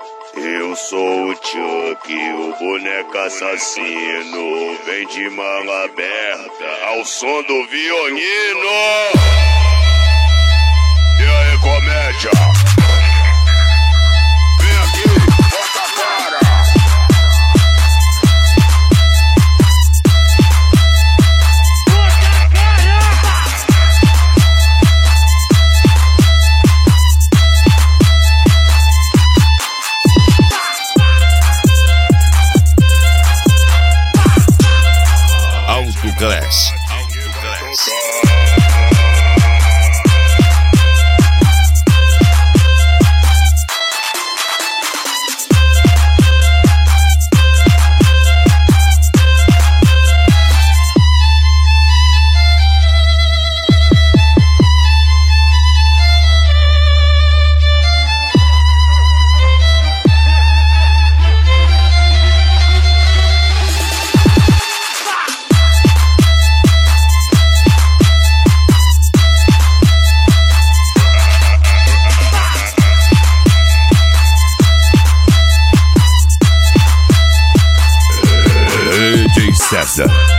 Eu sou o Chuck, o boneco assassino. Vem de mão aberta ao som do violino. E aí, comédia? Vem aqui, bota a cara. Autoclass. César.